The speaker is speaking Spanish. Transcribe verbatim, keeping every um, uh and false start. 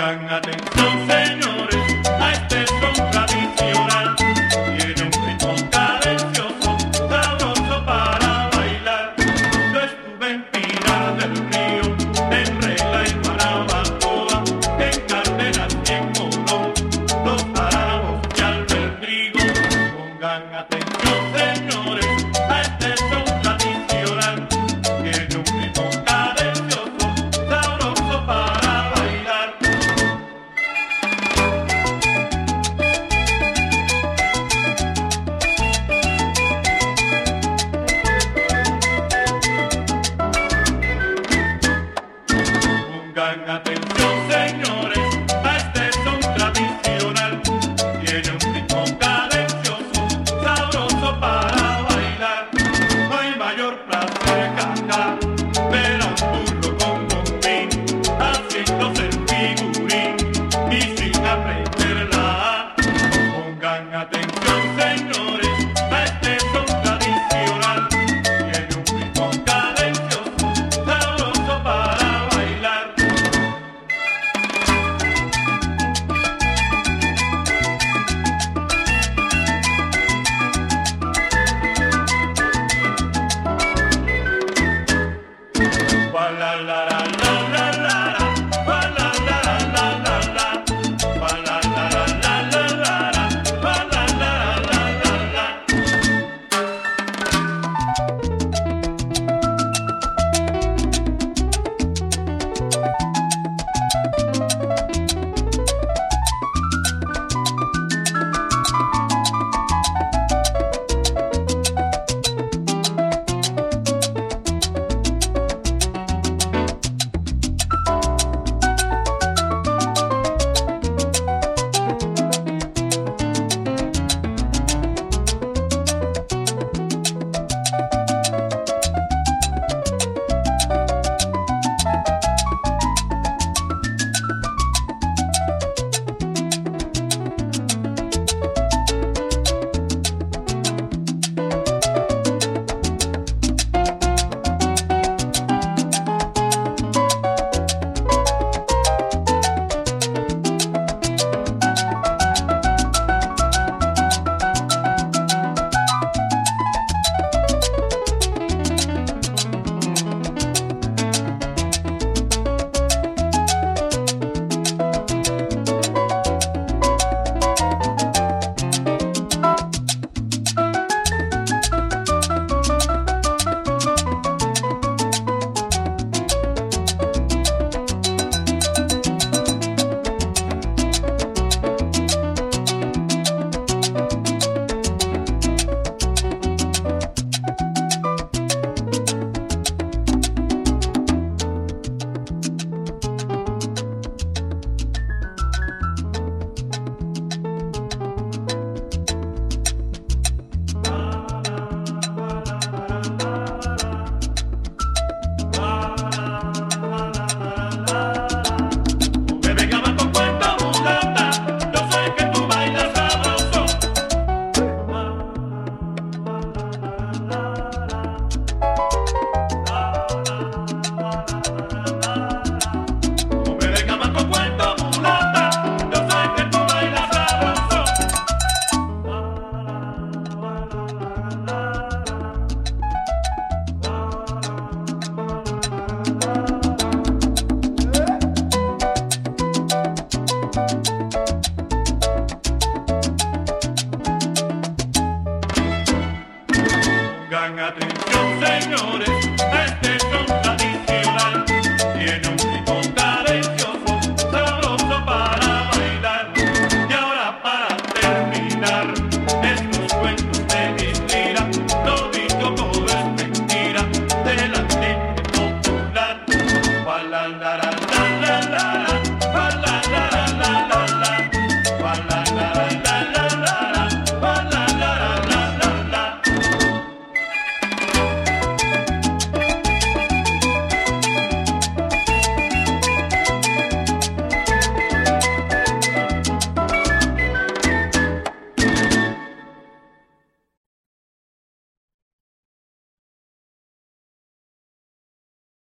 Pongan atención, señores, a este son tradicional. Tiene un ritmo cadencioso, sabroso para bailar. Yo estuve en Pinar del Río, en Regla y Guanabacoa, en Cárdenas y en Colón, Los Álamos y Alberdrigo. Pongan atención, señores, a este son tradicional. Tiene un ritmo cadencioso, sabroso para bailar. Pongan atención, señores, a este son tradicional. Tiene un ritmo cadencioso, sabroso para bailar. No hay mayor placer que acá ver a un burro con bombín haciéndose el figurín y sin aprender la A. Pongan atención, señores, a este son tradicional. Tiene un ritmo cadencioso, sabroso para bailar. Wa la la